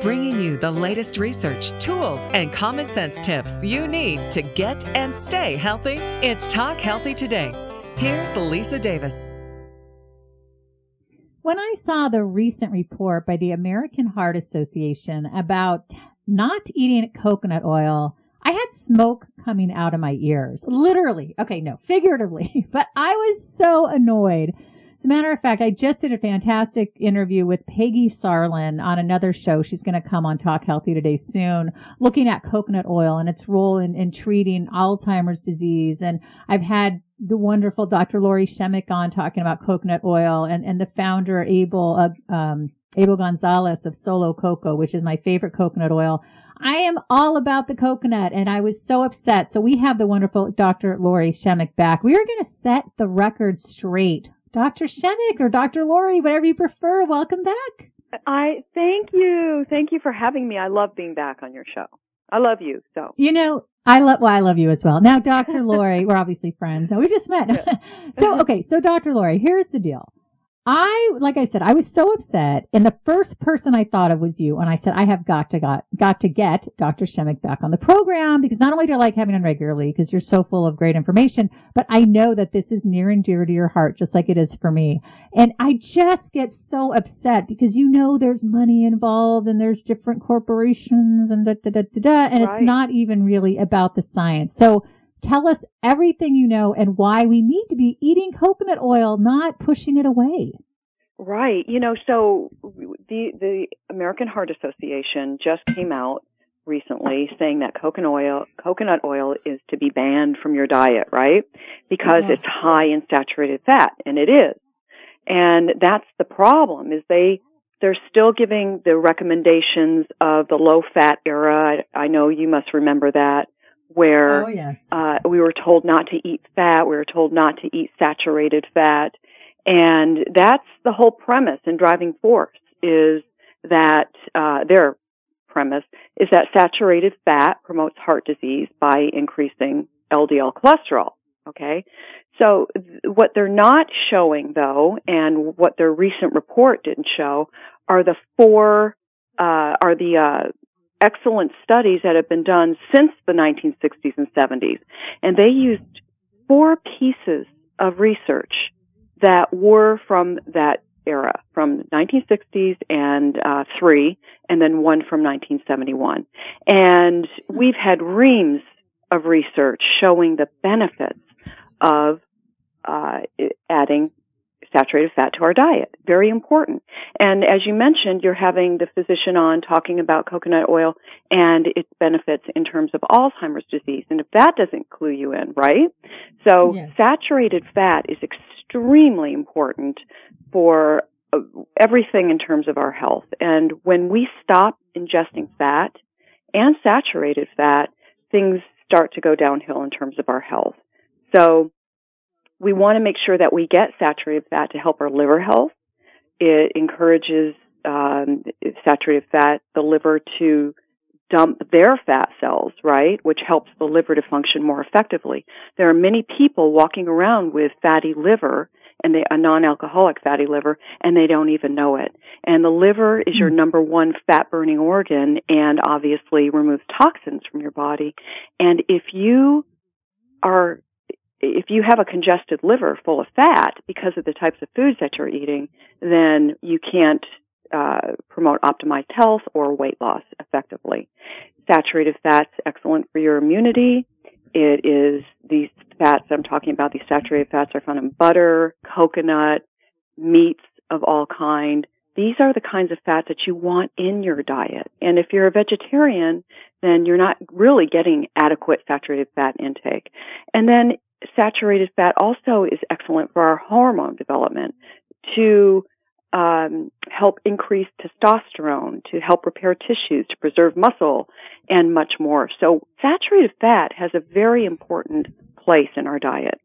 bringing you the latest research, tools, and common sense tips you need to get and stay healthy. It's Talk Healthy Today. Here's Lisa Davis. When I saw the recent report by the American Heart Association about not eating coconut oil, I had smoke coming out of my ears. Literally. Okay, no, figuratively. But I was so annoyed. As a matter of fact, I just did a fantastic interview with Peggy Sarlin on another show. She's going to come on Talk Healthy Today soon, looking at coconut oil and its role in treating Alzheimer's disease. And I've had the wonderful Dr. Lori Shemick on talking about coconut oil, and the founder, Abel Gonzalez of Solo Coco, which is my favorite coconut oil. I am all about the coconut, and I was so upset. So we have the wonderful Dr. Lori Shemick back. We are going to set the record straight. Dr. Shemick or Dr. Lori, whatever you prefer, welcome back. I thank you. Thank you for having me. I love being back on your show. I love you. So, I love you as well. Now, Dr. Lori, we're obviously friends. So we just met. So Dr. Lori, here's the deal. Like I said, I was so upset, and the first person I thought of was you. And I said, I have got to get Dr. Shemick back on the program, because not only do I like having on regularly, because you're so full of great information, but I know that this is near and dear to your heart, just like it is for me. And I just get so upset because there's money involved, and there's different corporations and and right. It's not even really about the science. So tell us everything you know and why we need to be eating coconut oil, not pushing it away. Right. So the American Heart Association just came out recently saying that coconut oil is to be banned from your diet, right? Because it's high in saturated fat, and it is. And that's the problem, is they're still giving the recommendations of the low fat era. I know you must remember that, where we were told not to eat fat, we were told not to eat saturated fat, and that's the whole premise and driving force, is that their premise is that saturated fat promotes heart disease by increasing LDL cholesterol. Okay, so what they're not showing, though, and what their recent report didn't show, are the excellent studies that have been done since the 1960s and 70s. And they used 4 pieces of research that were from that era, from the 1960s and 3, and then one from 1971. And we've had reams of research showing the benefits of adding saturated fat to our diet. Very important. And as you mentioned, you're having the physician on talking about coconut oil and its benefits in terms of Alzheimer's disease. And if that doesn't clue you in, right? So saturated fat is extremely important for everything in terms of our health. And when we stop ingesting fat and saturated fat, things start to go downhill in terms of our health. So we want to make sure that we get saturated fat to help our liver health. It encourages saturated fat, the liver, to dump their fat cells, right, which helps the liver to function more effectively. There are many people walking around with fatty liver, and a non-alcoholic fatty liver, and they don't even know it. And the liver is your number one fat-burning organ, and obviously removes toxins from your body. And if you have a congested liver full of fat because of the types of foods that you're eating, then you can't promote optimized health or weight loss effectively. Saturated fat's excellent for your immunity. It is these fats I'm talking about. These saturated fats are found in butter, coconut, meats of all kind. These are the kinds of fats that you want in your diet. And if you're a vegetarian, then you're not really getting adequate saturated fat intake. And then saturated fat also is excellent for our hormone development, to help increase testosterone, to help repair tissues, to preserve muscle, and much more. So saturated fat has a very important place in our diet.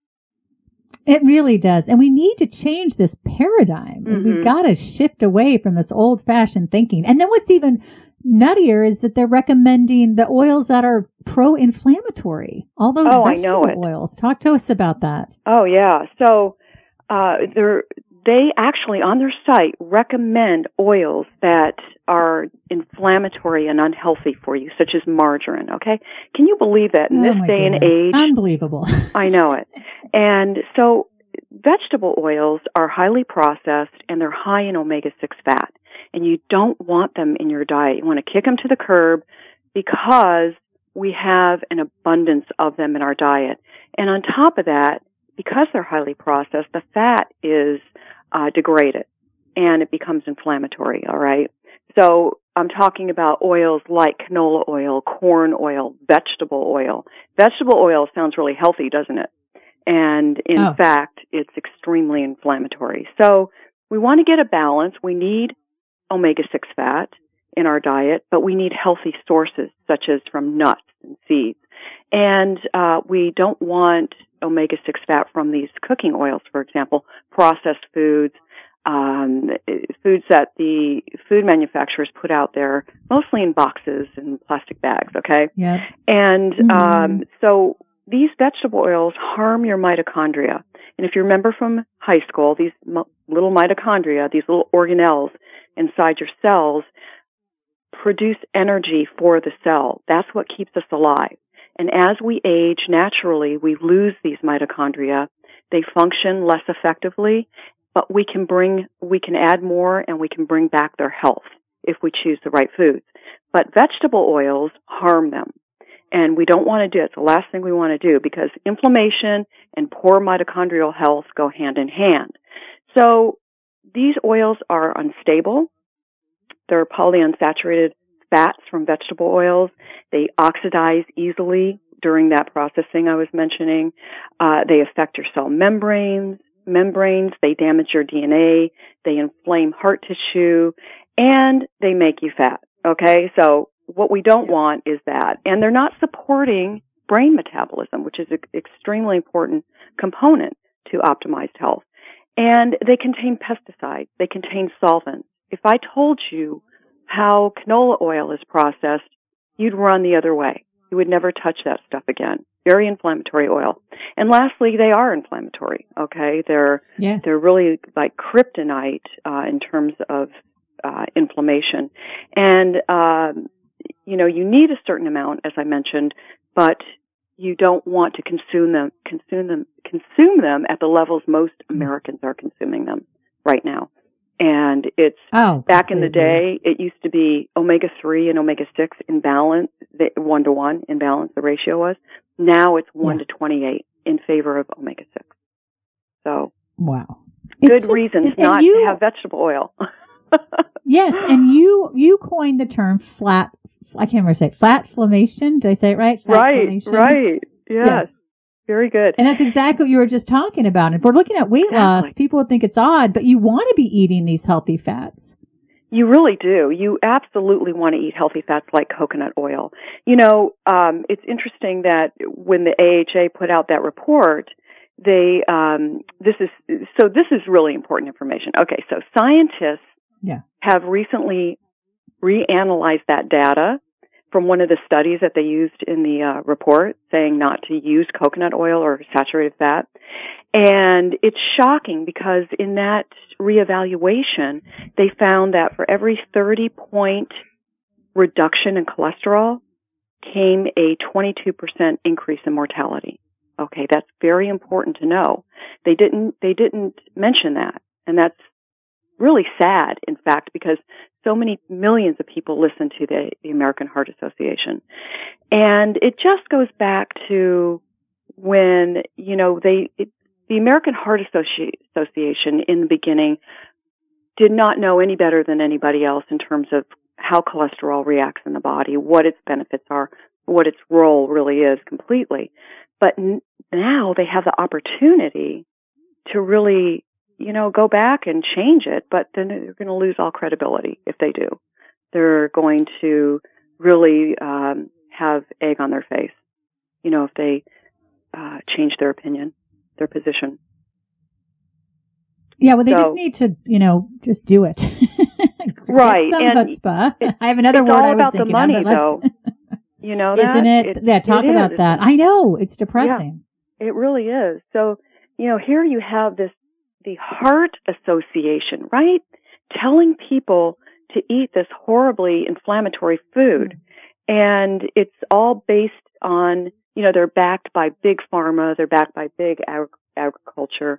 It really does. And we need to change this paradigm. Mm-hmm. We've got to shift away from this old-fashioned thinking. And then what's even nuttier is that they're recommending the oils that are pro-inflammatory. All those vegetable oils. Talk to us about that. Oh, yeah. So they actually, on their site, recommend oils that are inflammatory and unhealthy for you, such as margarine, okay? Can you believe that in this day and age? Unbelievable. I know it. And so vegetable oils are highly processed and they're high in omega-6 fat. And you don't want them in your diet. You want to kick them to the curb because we have an abundance of them in our diet. And on top of that, because they're highly processed, the fat is degraded and it becomes inflammatory, all right? So I'm talking about oils like canola oil, corn oil, vegetable oil. Vegetable oil sounds really healthy, doesn't it? And in fact, it's extremely inflammatory. So we want to get a balance. We need omega-6 fat in our diet, but we need healthy sources such as from nuts and seeds. And we don't want omega-6 fat from these cooking oils, for example, processed foods, foods that the food manufacturers put out there, mostly in boxes and plastic bags, okay? Yeah. And so these vegetable oils harm your mitochondria. And if you remember from high school, these little mitochondria, these little organelles inside your cells, produce energy for the cell. That's what keeps us alive. And as we age, naturally, we lose these mitochondria. They function less effectively, but we can add more and we can bring back their health if we choose the right foods. But vegetable oils harm them. And we don't want to do it. It's the last thing we want to do because inflammation and poor mitochondrial health go hand in hand. So these oils are unstable. They're polyunsaturated fats from vegetable oils. They oxidize easily during that processing I was mentioning. They affect your cell membranes. They damage your DNA. They inflame heart tissue, and they make you fat. Okay, so what we don't want is that. And they're not supporting brain metabolism, which is an extremely important component to optimized health. And they contain pesticides. They contain solvents. If I told you how canola oil is processed, you'd run the other way. You would never touch that stuff again. Very inflammatory oil. And lastly, they are inflammatory, okay? They're really like kryptonite in terms of inflammation. And you need a certain amount, as I mentioned, but you don't want to consume them at the levels most Americans are consuming them right now. And it's back in the day, it used to be omega-3 and omega-6 in balance, 1-to-1 in balance, the ratio was. Now it's 1-to-28 in favor of omega-6. So, wow. Good reasons not to have vegetable oil. Yes, and you coined the term flatflammation. Did I say it right? Right. Yes. Very good. And that's exactly what you were just talking about. If we're looking at weight loss, people would think it's odd, but you want to be eating these healthy fats. You really do. You absolutely want to eat healthy fats like coconut oil. It's interesting that when the AHA put out that report, this is really important information. Okay, so scientists have recently reanalyzed that data from one of the studies that they used in the report saying not to use coconut oil or saturated fat. And it's shocking because in that reevaluation, they found that for every 30-point reduction in cholesterol came a 22% increase in mortality. Okay, that's very important to know. They didn't mention that, and that's really sad, in fact, because so many millions of people listen to the American Heart Association. And it just goes back to when, the American Heart Association in the beginning did not know any better than anybody else in terms of how cholesterol reacts in the body, what its benefits are, what its role really is completely. But now they have the opportunity to really go back and change it, but then they're going to lose all credibility if they do. They're going to really have egg on their face, if they change their opinion, their position. Yeah, well, they just need to, just do it. Right. Some chutzpah. I have another word I was thinking of. It's all about the money, though. Isn't it? Talk about that. I know. It's depressing. Yeah, it really is. So, here you have this the Heart Association, right? Telling people to eat this horribly inflammatory food. And it's all based on, they're backed by big pharma, they're backed by big agriculture.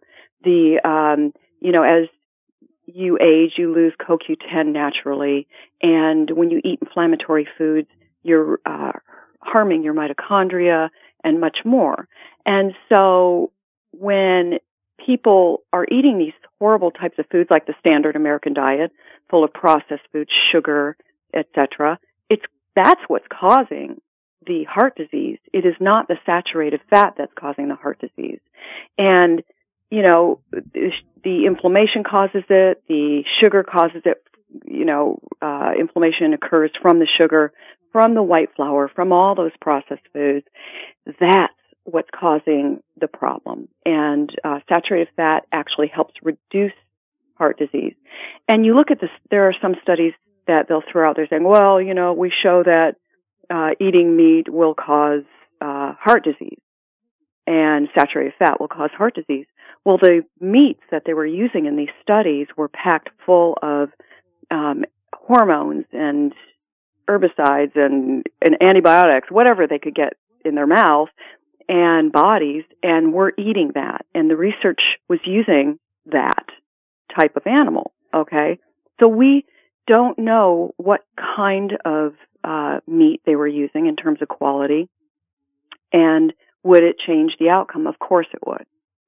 As you age, you lose CoQ10 naturally. And when you eat inflammatory foods, you're harming your mitochondria and much more. And so when people are eating these horrible types of foods like the standard American diet, full of processed foods, sugar, etc., that's what's causing the heart disease. It is not the saturated fat that's causing the heart disease. And, the inflammation causes it, the sugar causes it, inflammation occurs from the sugar, from the white flour, from all those processed foods. That's what's causing the problem. And saturated fat actually helps reduce heart disease. And you look at this, there are some studies that they'll throw out there saying, well, we show that eating meat will cause heart disease and saturated fat will cause heart disease. Well, the meats that they were using in these studies were packed full of hormones and herbicides and antibiotics, whatever they could get in their mouth and bodies, and we're eating that. And the research was using that type of animal, okay? So we don't know what kind of meat they were using in terms of quality, and would it change the outcome? Of course it would.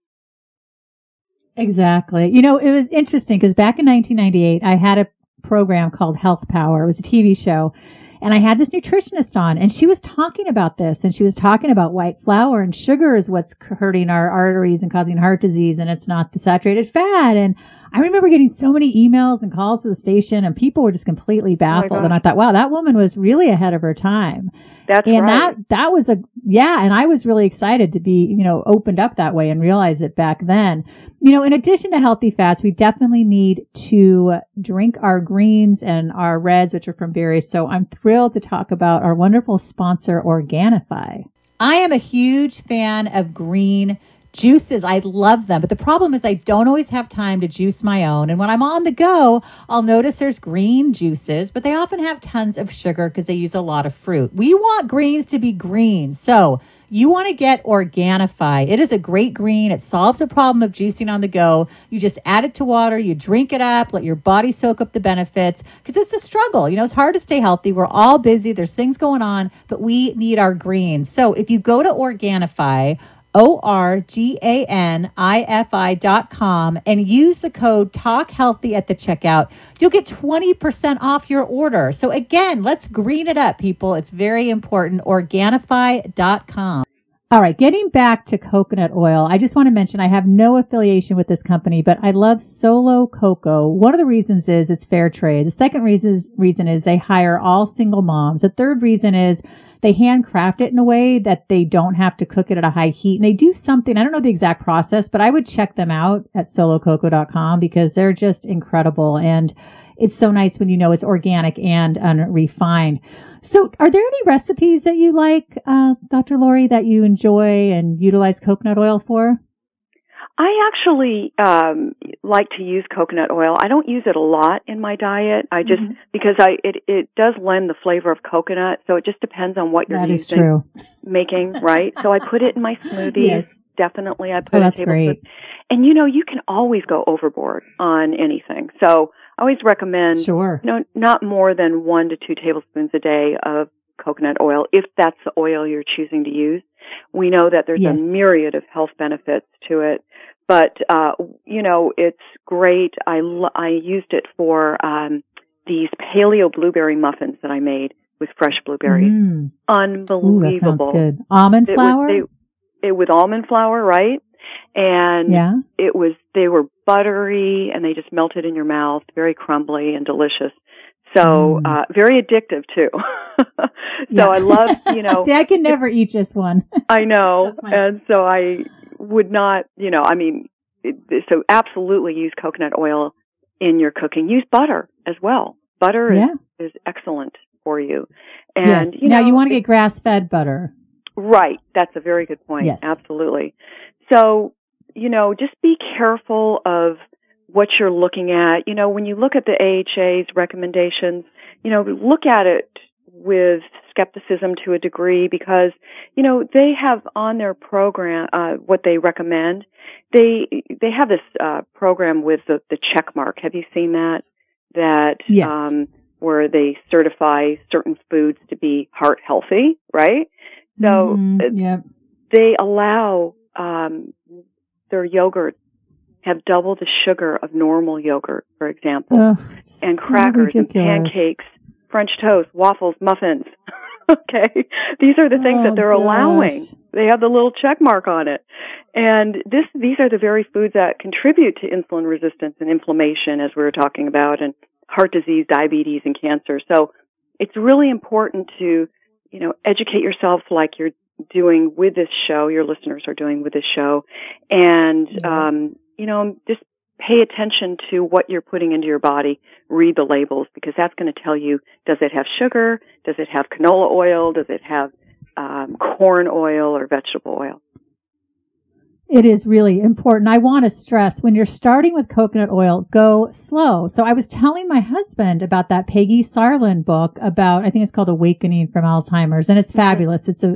Exactly. It was interesting because back in 1998, I had a program called Health Power. It was a TV show. And I had this nutritionist on, and she was talking about this, and she was talking about white flour and sugar is what's hurting our arteries and causing heart disease, and it's not the saturated fat. And I remember getting so many emails and calls to the station, and people were just completely baffled. And I thought, wow, that woman was really ahead of her time. That's and right. that was and I was really excited to be, opened up that way and realize it back then. In addition to healthy fats, we definitely need to drink our greens and our reds, which are from berries. So I'm thrilled to talk about our wonderful sponsor, Organifi. I am a huge fan of green juices. I love them. But the problem is I don't always have time to juice my own. And when I'm on the go, I'll notice there's green juices, but they often have tons of sugar because they use a lot of fruit. We want greens to be green. So you want to get Organifi. It is a great green. It solves the problem of juicing on the go. You just add it to water. You drink it up. Let your body soak up the benefits because it's a struggle. It's hard to stay healthy. We're all busy. There's things going on, but we need our greens. So if you go to Organifi, ORGANIFI.com and use the code TALKHEALTHY at the checkout, you'll get 20% off your order. So again, let's green it up, people. It's very important. Organifi.com. All right, getting back to coconut oil, I just want to mention I have no affiliation with this company, but I love Solo Cocoa. One of the reasons is it's fair trade. The second reason is they hire all single moms. The third reason is they handcraft it in a way that they don't have to cook it at a high heat. And they do something, I don't know the exact process, but I would check them out at solococoa.com because they're just incredible. And it's so nice when it's organic and unrefined. So are there any recipes that you like, Dr. Lori, that you enjoy and utilize coconut oil for? I actually like to use coconut oil. I don't use it a lot in my diet. I just because it does lend the flavor of coconut, so it just depends on what you're that using, is true. making, right? So I put it in my smoothies. Yes. Definitely, I put that's a tablespoon. great. And you can always go overboard on anything. So I always recommend not more than 1 to 2 tablespoons a day of coconut oil, if that's the oil you're choosing to use. We know that there's a myriad of health benefits to it, but it's great. I used it for these paleo blueberry muffins that I made with fresh blueberries. Unbelievable. Ooh, that sounds good. Almond flour? With almond flour, right? And they were buttery and they just melted in your mouth, very crumbly and delicious. So, very addictive too. I love, See, I can never eat just one. I know. And so I would not, so absolutely use coconut oil in your cooking. Use butter as well. Butter is excellent for you. And, now you want to get grass-fed butter. Right. That's a very good point. Yes. Absolutely. So, just be careful of what you're looking at. When you look at the AHA's recommendations, look at it with skepticism to a degree because, they have on their program, what they recommend. They have this, program with the check mark. Have you seen that? Yes. Where they certify certain foods to be heart healthy, right? So they allow, their yogurt have double the sugar of normal yogurt, for example, and crackers and pancakes, French toast, waffles, muffins. Okay. These are the things that they're allowing. They have the little check mark on it. And these are the very foods that contribute to insulin resistance and inflammation, as we were talking about, and heart disease, diabetes, and cancer. So it's really important to, educate yourself like you're doing with this show, your listeners are doing with this show, and, just pay attention to what you're putting into your body. Read the labels because that's going to tell you, does it have sugar? Does it have canola oil? Does it have corn oil or vegetable oil? It is really important. I want to stress when you're starting with coconut oil, go slow. So I was telling my husband about that Peggy Sarlin book about, I think it's called Awakening from Alzheimer's, and it's fabulous. It's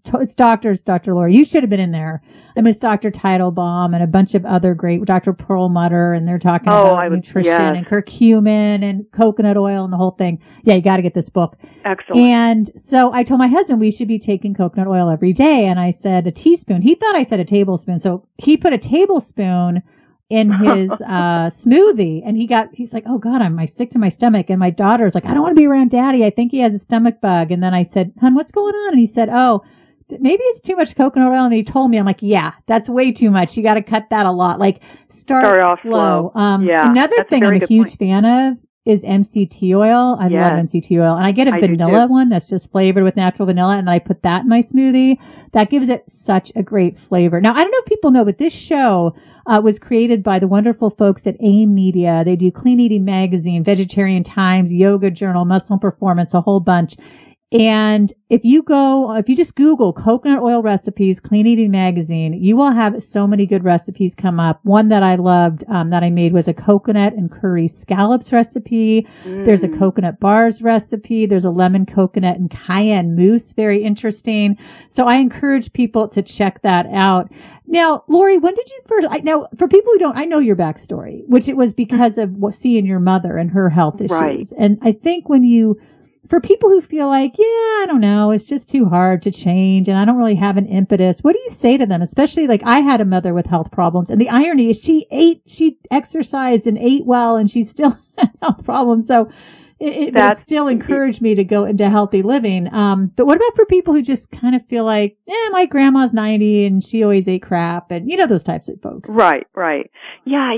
Dr. Lori. You should have been in there. I mean, it's Dr. Teitelbaum and a bunch of other great, Dr. Perlmutter, and they're talking about nutrition and curcumin and coconut oil and the whole thing. Yeah, you got to get this book. Excellent. And so I told my husband we should be taking coconut oil every day. And I said a teaspoon. He thought I said a tablespoon. So he put a tablespoon in his smoothie, and he's like, oh God, I'm sick to my stomach. And my daughter's like, I don't want to be around Daddy. I think he has a stomach bug. And then I said, hon, what's going on? And he said, oh, maybe it's too much coconut oil. And he told me, I'm like, yeah, that's way too much. You got to cut that a lot. Like start off slow. Another thing I'm a huge fan of is MCT oil. I love MCT oil. And I get a vanilla one that's just flavored with natural vanilla. And then I put that in my smoothie. That gives it such a great flavor. Now, I don't know if people know, but this show was created by the wonderful folks at AIM Media. They do Clean Eating Magazine, Vegetarian Times, Yoga Journal, Muscle and Performance, a whole bunch. And if you just Google coconut oil recipes, Clean Eating Magazine, you will have so many good recipes come up. One that I loved, that I made was a coconut and curry scallops recipe. There's a coconut bars recipe. There's a lemon coconut and cayenne mousse. Very interesting. So I encourage people to check that out. Now, Lori, when did you first, now for people who don't, I know your backstory, which it was because of seeing your mother and her health issues. Right. And I think for people who feel like, I don't know, it's just too hard to change and I don't really have an impetus, what do you say to them? Especially like I had a mother with health problems, and the irony is she exercised and ate well and she still had health problems. So it still encouraged me to go into healthy living. But what about for people who just kind of feel like, my grandma's 90 and she always ate crap, and those types of folks. Right. Yeah.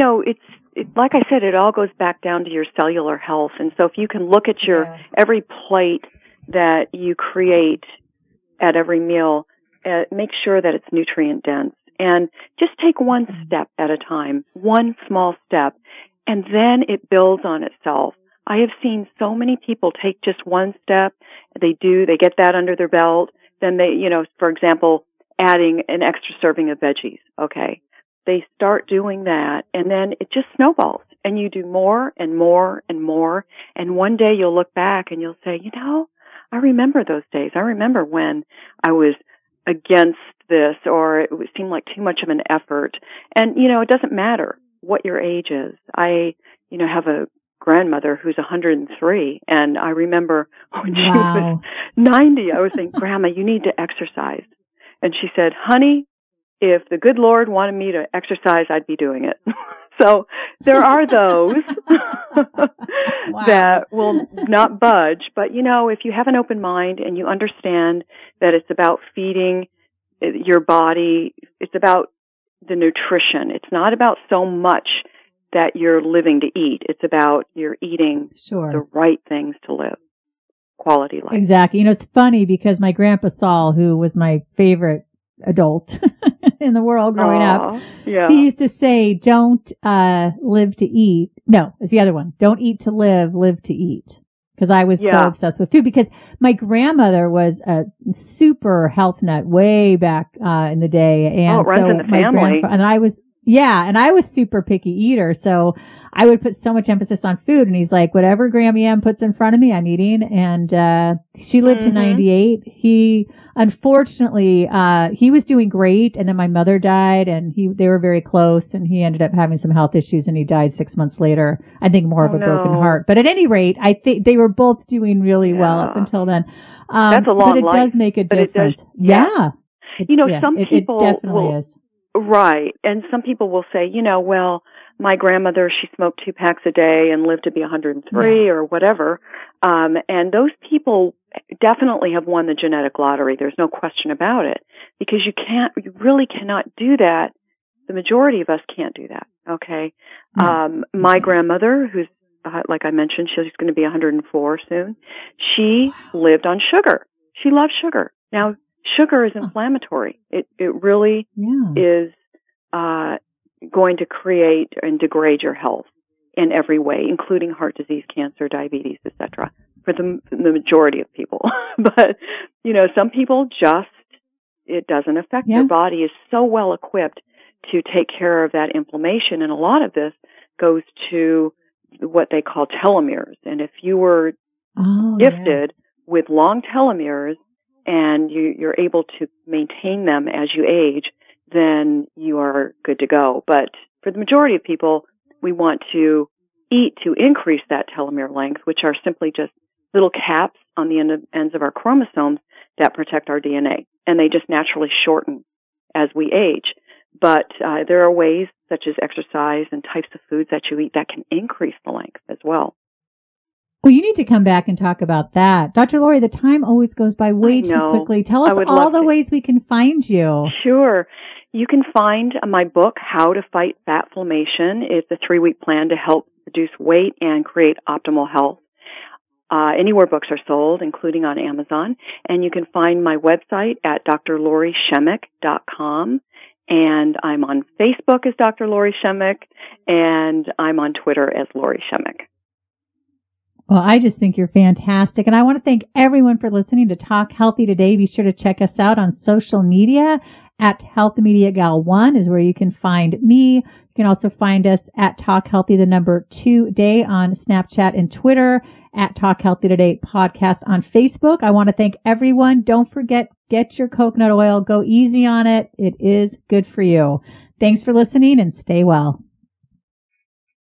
Like I said, it all goes back down to your cellular health. And so if you can look at every plate that you create at every meal, make sure that it's nutrient dense, and just take one step at a time, one small step, and then it builds on itself. I have seen so many people take just one step. They get that under their belt. Then they, for example, adding an extra serving of veggies. Okay. They start doing that, and then it just snowballs, and you do more and more and more, and one day you'll look back and you'll say, I remember those days. I remember when I was against this, or it seemed like too much of an effort. And, it doesn't matter what your age is. I, have a grandmother who's 103, and I remember when she was 90, I was saying, Grandma, you need to exercise. And she said, honey, if the good Lord wanted me to exercise, I'd be doing it. So there are those that will not budge. But, if you have an open mind and you understand that it's about feeding your body, it's about the nutrition. It's not about so much that you're living to eat. It's about you're eating the right things to live. Quality life. Exactly. It's funny because my Grandpa Saul, who was my favorite adult in the world growing up, he used to say, don't live to eat. No, it's the other one. Don't eat to live to eat. because I was so obsessed with food, because my grandmother was a super health nut way back in the day. And it runs in the family. And I was super picky eater. So I would put so much emphasis on food, and he's like, whatever Grammy M puts in front of me, I'm eating. And she lived to 98. He, unfortunately, he was doing great, and then my mother died, and they were very close, and he ended up having some health issues, and he died 6 months later. I think more of a broken heart. But at any rate, I think they were both doing really well up until then. That's a long life. But it does make a difference. Some people it definitely is. Right. And some people will say, well, my grandmother, she smoked 2 packs a day and lived to be 103 or whatever. And those people definitely have won the genetic lottery. There's no question about it, because you really cannot do that. The majority of us can't do that. Okay. My grandmother, who's, like I mentioned, she's going to be 104 soon. She lived on sugar. She loved sugar. Now, sugar is inflammatory. It really is going to create and degrade your health in every way, including heart disease, cancer, diabetes, etc. for the majority of people. But, some people it doesn't affect their body is so well equipped to take care of that inflammation. And a lot of this goes to what they call telomeres. And if you were gifted with long telomeres, and you're able to maintain them as you age, then you are good to go. But for the majority of people, we want to eat to increase that telomere length, which are simply just little caps on the ends of our chromosomes that protect our DNA. And they just naturally shorten as we age. But there are ways, such as exercise and types of foods that you eat, that can increase the length as well. Well, you need to come back and talk about that. Dr. Lori, the time always goes by way too quickly. Tell us all the ways we can find you. Sure. You can find my book, How to Fight Fatflammation. It's a 3-week plan to help reduce weight and create optimal health. Anywhere books are sold, including on Amazon. And you can find my website at drlorishemek.com. And I'm on Facebook as Dr. Lori Shemek, and I'm on Twitter as Lori Shemek. Well, I just think you're fantastic. And I want to thank everyone for listening to Talk Healthy Today. Be sure to check us out on social media at Health Media Gal 1 is where you can find me. You can also find us at Talk Healthy, the number 2 day on Snapchat and Twitter, at Talk Healthy Today podcast on Facebook. I want to thank everyone. Don't forget, get your coconut oil. Go easy on it. It is good for you. Thanks for listening, and stay well.